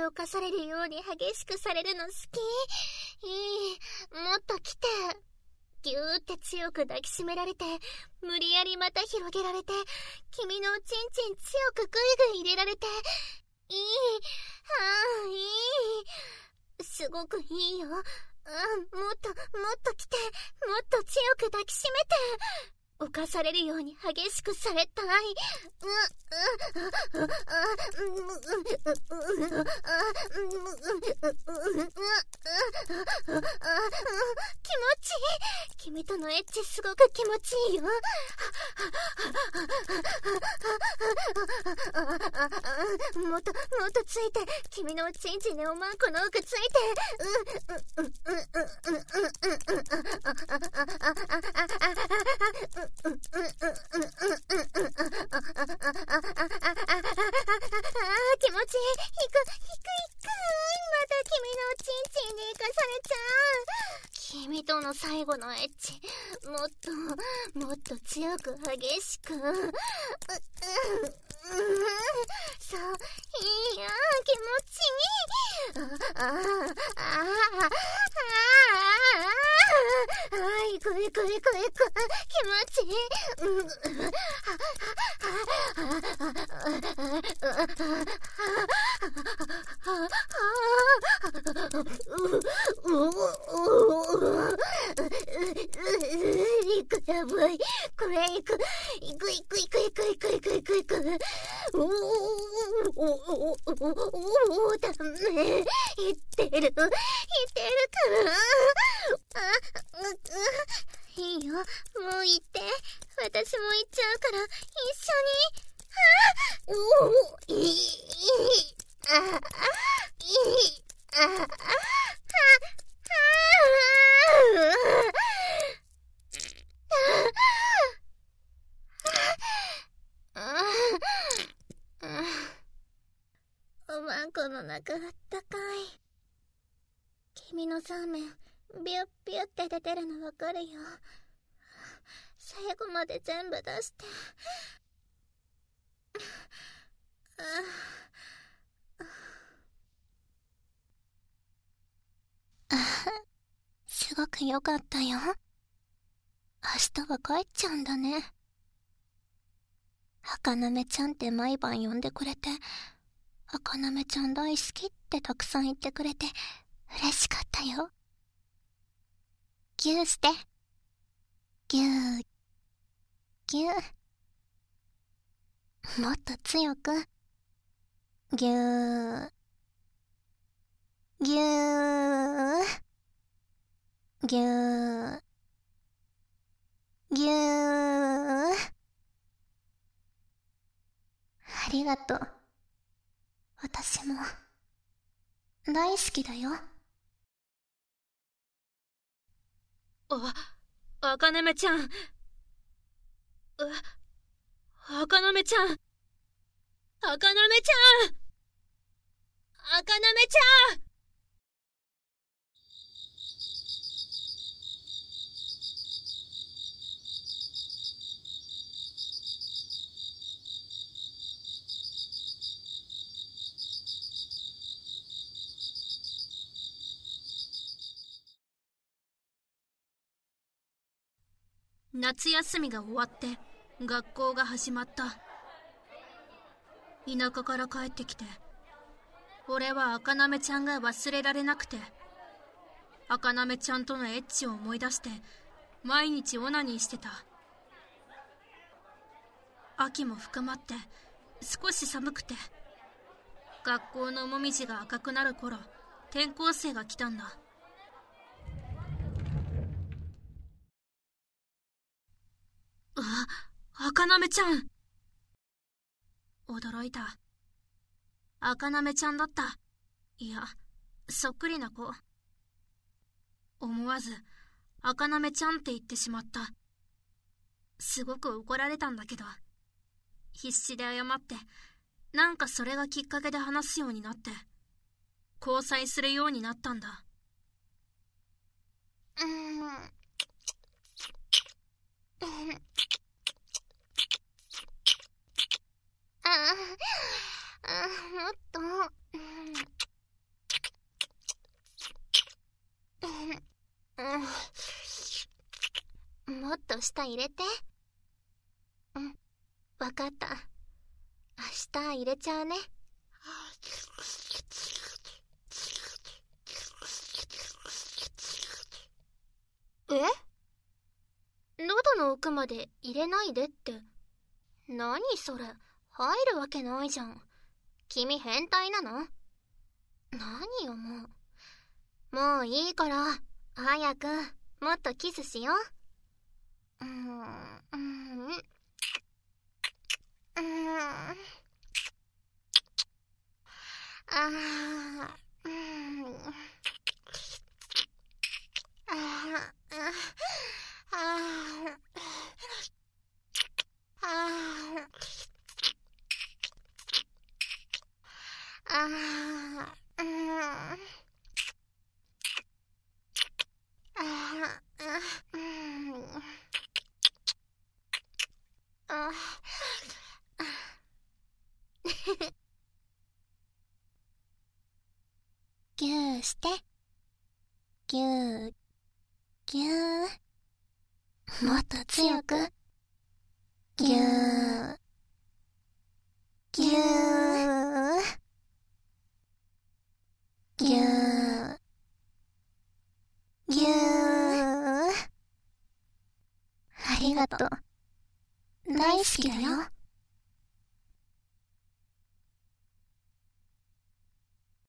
に侵されるように激しくされるの好き。もっと来て。ぎゅーって強く抱きしめられて、無理やりまた広げられて、君のおちんちん強くグイグイ入れられて、いい。すごくいいよ。もっと来て、もっと強く抱きしめて。犯されるように激しくされたい。気持ちいい。君とのエッチすごく気持ちいいよ。もっとついて、君のおちんちんでおまんこの奥ついて。気持ちいい。また君のおちんちんに生かされちゃう。君との最後のエッチ、もっと強く激しく。そう、いいよ、気持ちいい。行く、気持ちいい。やばい。これ行く。ダメ。言ってるから。いいよ、もう行って。私も行っちゃうから、一緒に。おまんこの中あったかい。君のそうめんビュッビュッって出てるのわかるよ。最後まで全部出して。すごく良かったよ。明日は帰っちゃうんだね。赤なめちゃんって毎晩呼んでくれて、赤なめちゃん大好きってたくさん言ってくれて嬉しかったよ。ギューして。ギュー。もっと強く。ギュー。ありがとう。私も大好きだよ。 赤なめちゃん。赤なめちゃん。夏休みが終わって学校が始まった。田舎から帰ってきて、俺は赤なめちゃんが忘れられなくて、赤なめちゃんとのエッチを思い出して毎日オナニーしてた。秋も深まって少し寒くて、学校のもみじが赤くなる頃、転校生が来たんだ。赤なめちゃん。驚いた。赤なめちゃんだった。いや、そっくりな子。思わず赤なめちゃんって言ってしまった。すごく怒られたんだけど、必死で謝って、なんかそれがきっかけで話すようになって、交際するようになったんだ。 もっと。 もっと舌入れて。うん、わかった。明日入れちゃうね。喉の奥まで入れないでって。何それ、入るわけないじゃん。君変態なの？何よもう。もういいから、早く、もっとキスしよう。ギューして。ギュー、ギュー。もっと強く。ギュー、ギュー、ギュー、ギュー。ありがとう。大好きだよ。